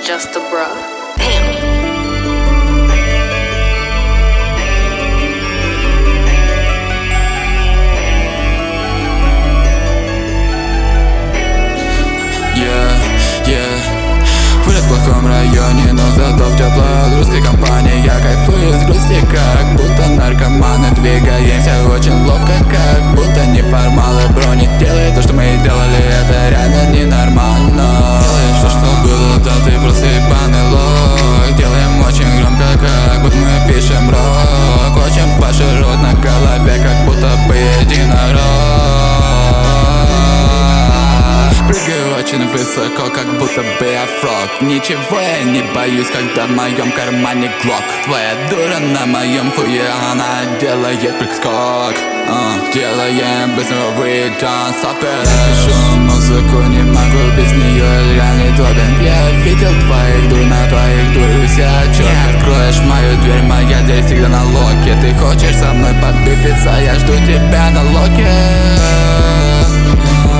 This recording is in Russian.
just a bruh. Damn. Вырос в плохом районе, но зато в теплой от русской компании. Я кайфую с грусти, как будто наркоманы. Двигаемся очень ловко, как будто неформалы. Бро, не делай то, что мы делали, это реально ненормально. Делаешь то, что было, да ты просто ебаный лох. Делаем очень громко, как будто мы пишем рок. Очень большой рот на голове, как будто бы единорог. Прыгаю очень высоко, как будто бы я фрог. Ничего я не боюсь, когда в моем кармане глок. Твоя дура на моем хуе, она делает прыг-скок. Делаем быстрый don't stop it. Пишу музыку, не могу без нее, реальный допинг. Я видел твоих дур, на твоих дурусь я. Чё не откроешь мою дверь, моя дверь всегда на локе. Ты хочешь со мной побифиться, я жду тебя на локе.